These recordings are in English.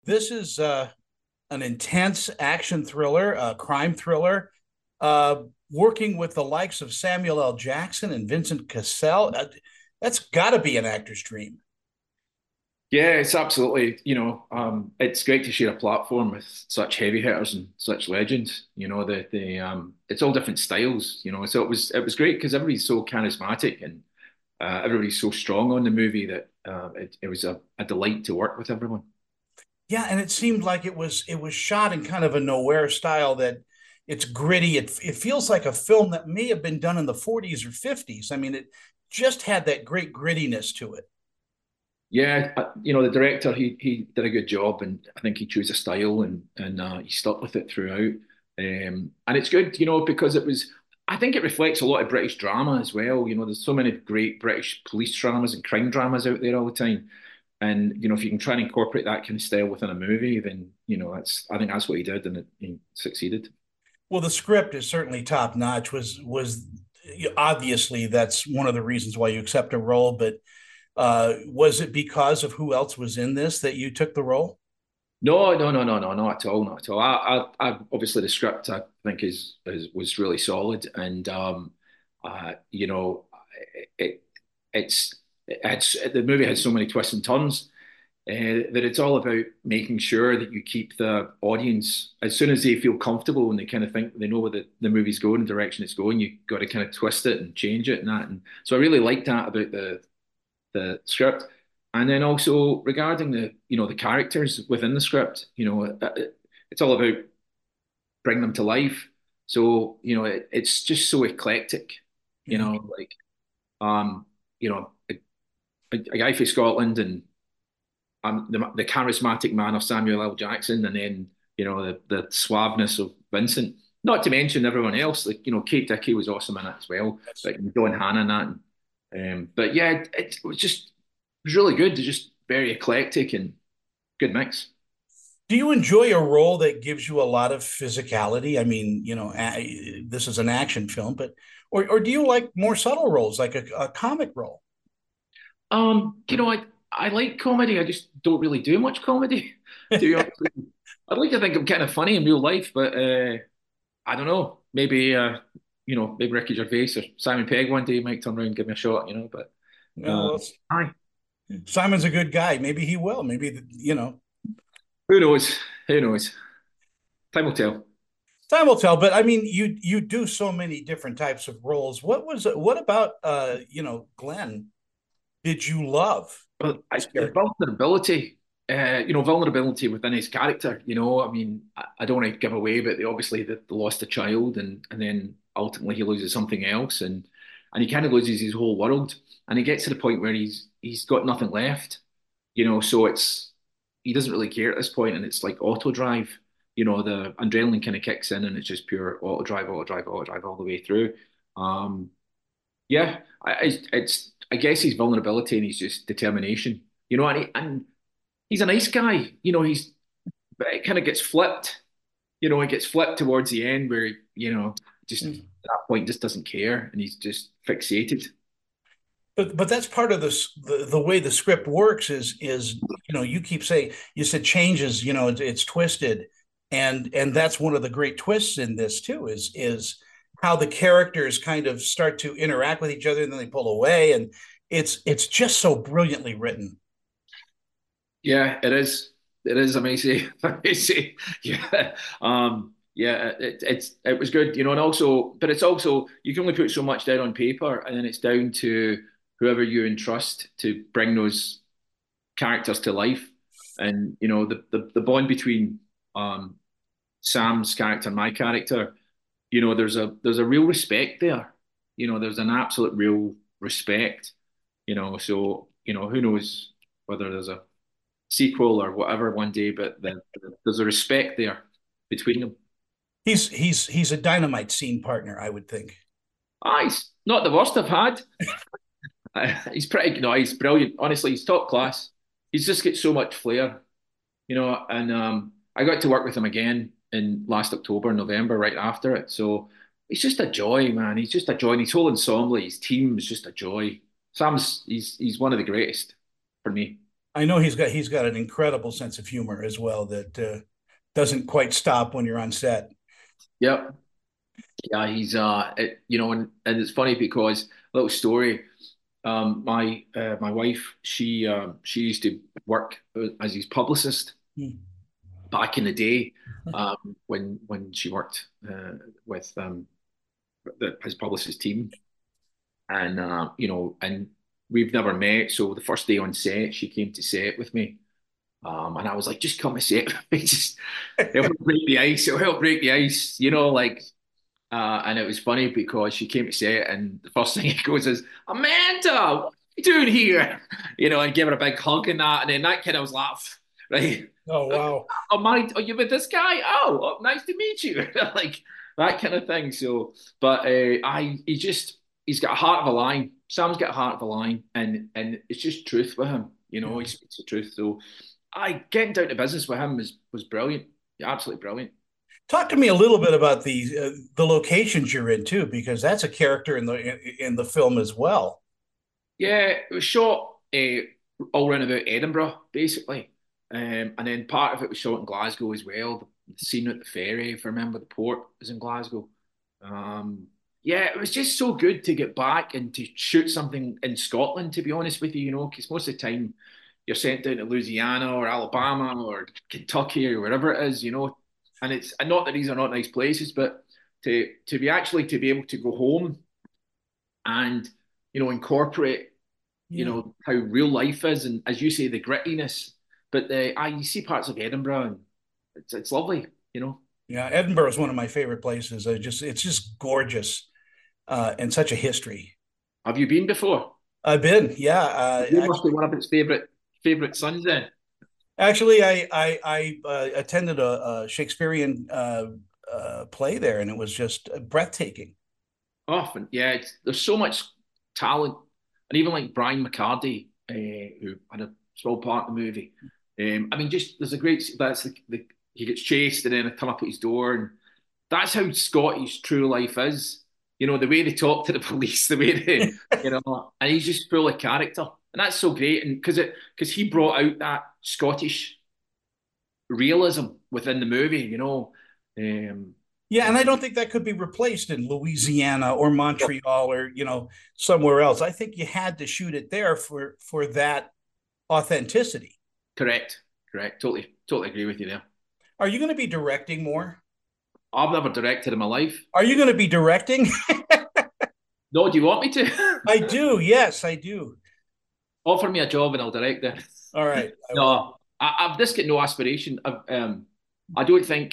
This is an intense action thriller, crime thriller, uh, working with the likes of Samuel L. Jackson and Vincent Cassell. That's got to be an actor's dream. Yeah, it's absolutely, it's great to share a platform with such heavy hitters and such legends. It's all different styles, So it was great because everybody's so charismatic and everybody's so strong on the movie that it was a delight to work with everyone. Yeah, and it seemed like it was shot in kind of a nowhere style that it's gritty. It feels like a film that may have been done in the 40s or 50s. I mean, it just had that great grittiness to it. Yeah, the director he did a good job, and I think he chose a style and he stuck with it throughout. And it's good, because it was. I think it reflects a lot of British drama as well. There's so many great British police dramas and crime dramas out there all the time. And if you can try and incorporate that kind of style within a movie, then that's I think that's what he did, and he succeeded. Well, the script is certainly top notch. Was obviously that's one of the reasons why you accept a role, but was it because of who else was in this that you took the role? No, no, no, no, no, not at all, not at all. Obviously the script I think is was really solid, and you know, it it's the movie has so many twists and turns that it's all about making sure that you keep the audience as soon as they feel comfortable and they kind of think they know where the movie's going, the direction it's going. You got to kind of twist it and change it and that, and so I really liked that about the script. And then also regarding the characters within the script, it's all about bringing them to life. So, it's just so eclectic, Yeah. like a guy from Scotland and the charismatic man of Samuel L. Jackson, and then the suaveness of Vincent. Not to mention everyone else, like Kate Dickie was awesome in it as well, Yes. like John Hannah and that. But yeah, it was really good. It's just very eclectic and good mix. Do you enjoy a role that gives you a lot of physicality? I mean, this is an action film, but or do you like more subtle roles, like a comic role? I like comedy. I just don't really do much comedy. To be honest, I'd like to think I'm kind of funny in real life, but I don't know. Maybe Ricky Gervais or Simon Pegg one day might turn around and give me a shot. But uh, Well, aye, Simon's a good guy. Maybe he will. Maybe. who knows? Who knows? Time will tell. Time will tell. But I mean, you do so many different types of roles. What about Glenn? Did you love Well, his the character? vulnerability within his character. I mean, I don't want to give away, but obviously they lost a child, and then ultimately he loses something else, and he kind of loses his whole world, and he gets to the point where he's got nothing left. So he doesn't really care at this point, and it's like auto drive. The adrenaline kind of kicks in, and it's just pure auto drive, auto drive, auto drive all the way through. Um, yeah, I guess his vulnerability and his just determination, and he's a nice guy. But it kind of gets flipped. It gets flipped towards the end where just at that point just doesn't care and he's just fixated. But that's part of the way the script works is you keep saying you said changes, it's twisted, and that's one of the great twists in this too is how the characters kind of start to interact with each other and then they pull away, and it's just so brilliantly written. Yeah, it is. It is amazing. Amazing. Yeah. Yeah, it was good, and also, but it's also you can only put so much down on paper, and then it's down to whoever you entrust to bring those characters to life. And the bond between Sam's character and my character, there's a real respect there. There's an absolute real respect. So who knows whether there's a sequel or whatever one day, but there's a respect there between them. He's a dynamite scene partner, I would think. Ah, he's not the worst I've had. He's pretty, no, he's brilliant. Honestly, he's top class. He's just got so much flair, and I got to work with him again in last October, November, right after it. So he's just a joy, man. He's just a joy. And his whole ensemble, his team is just a joy. Sam's, he's one of the greatest for me. I know he's got an incredible sense of humor as well that doesn't quite stop when you're on set. Yep. Yeah, he's and it's funny because little story. My wife, she used to work as his publicist Hmm. back in the day, when she worked with his publicist team, and and we've never met. So the first day on set, she came to set with me, and I was like, just come to set with me, just it'll help break the ice. It'll help break the ice, like. And it was funny because she came to say it, and the first thing he goes is, Amanda, what are you doing here? And give her a big hug and that. And then that kid, I was laugh, right? Oh wow. I'm married. Are you with this guy? Nice to meet you. Like that kind of thing. So, but he's got a heart of a lion. Sam's got a heart of a lion, and it's just truth with him. Yeah. He speaks the truth. So, I getting down to business with him was brilliant. Absolutely brilliant. Talk to me a little bit about the locations you're in too, because that's a character in the film as well. Yeah, it was shot all around about Edinburgh, basically. And then part of it was shot in Glasgow as well. The scene at the ferry, if I remember, the port was in Glasgow. Yeah, it was just so good to get back and to shoot something in Scotland, to be honest with you, because most of the time you're sent down to Louisiana or Alabama or Kentucky or wherever it is. And not that these are not nice places, but to be able to go home and incorporate Yeah. how real life is, and as you say, the grittiness. But you see parts of Edinburgh, and it's lovely. Yeah, Edinburgh is one of my favorite places. It's just gorgeous, and such a history. Have you been before? I've been, yeah. You must be one of its favorite sons then. Actually, I attended a Shakespearean play there, and it was just breathtaking. Often, yeah. There's so much talent, and even like Brian McCarthy, who had a small part in the movie. I mean, just there's a great. That's he gets chased, and then I come up at his door, and that's how Scottish true life is. The way they talk to the police, the way they, and he's just full of character, and that's so great. And because he brought out that Scottish realism within the movie. Yeah, and I don't think that could be replaced in Louisiana or Montreal or somewhere else. I think you had to shoot it there for that authenticity. Correct, correct. Totally agree with you there. Are you going to be directing more? I've never directed in my life. Are you going to be directing? No, do you want me to? I do. Yes, I do. Offer me a job and I'll direct it. All right. I will. No, I've just got no aspiration. I don't think.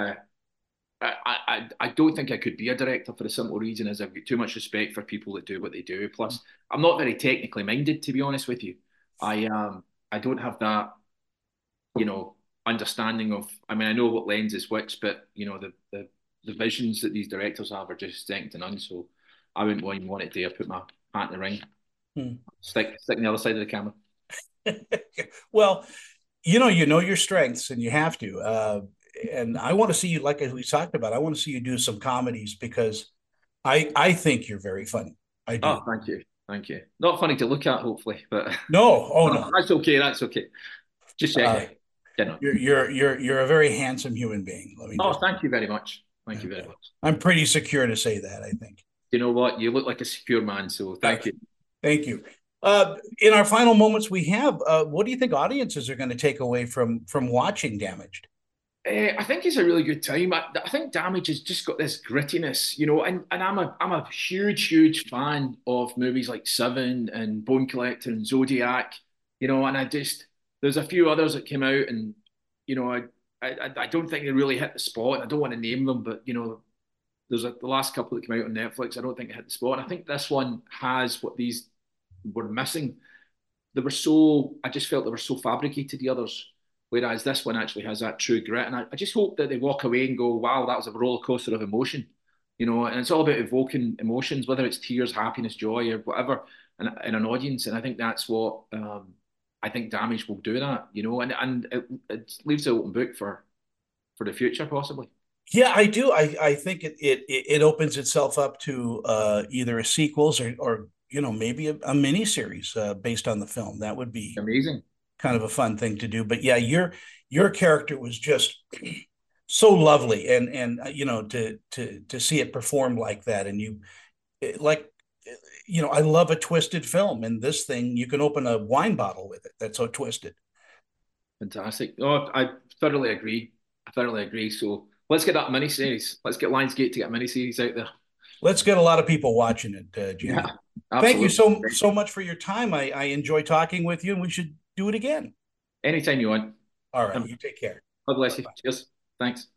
I don't think I could be a director for the simple reason is I've got too much respect for people that do what they do. Plus, I'm not very technically minded, to be honest with you. I don't have that, understanding of. I mean, I know what lens is which, but the visions that these directors have are just second to none. So I wouldn't want it there. Put my hat in the ring, Hmm. stick on the other side of the camera. Well, you know your strengths, and you have to. And I want to see you, like we talked about. I want to see you do some comedies because I think you're very funny. I do. Oh, thank you. Not funny to look at, hopefully, but No, oh no. that's okay. That's okay. Just Uh, checking. You know. you're a very handsome human being. Let me Oh, just. thank you very much. Thank you very much. I'm pretty secure to say that. I think. You know what? You look like a secure man, so Uh, thank you. Thank you. In our final moments we have, what do you think audiences are going to take away from watching Damaged? I think it's a really good time. I think Damage has just got this grittiness, and I'm a huge fan of movies like Seven and Bone Collector and Zodiac, and there's a few others that came out, and I don't think they really hit the spot. I don't want to name them, but there's the last couple that came out on Netflix. I don't think it hit the spot. And I think this one has what these were missing. I just felt they were so fabricated, the others. Whereas this one actually has that true grit. And I just hope that they walk away and go, wow, that was a roller coaster of emotion. And it's all about evoking emotions, whether it's tears, happiness, joy, or whatever, in an audience. And I think that's what I think Damage will do and it leaves an open book for the future, possibly. Yeah, I do. I think it opens itself up to either a sequels or maybe a mini series based on the film. That would be Amazing. kind of a fun thing to do. But yeah, your character was just so lovely, and you know, to see it performed like that, and you like, you know, I love a twisted film, and this thing you can open a wine bottle with it. That's so twisted. Fantastic. Oh, I thoroughly agree. I thoroughly agree. So let's get that miniseries. Let's get Lionsgate to get a miniseries out there. Let's get a lot of people watching it, Yeah, Jamie. Thank you absolutely. so much for your time. I enjoy talking with you, and we should do it again. Anytime you want. All right, God you take care. bless you. Bye-bye. Cheers. Thanks.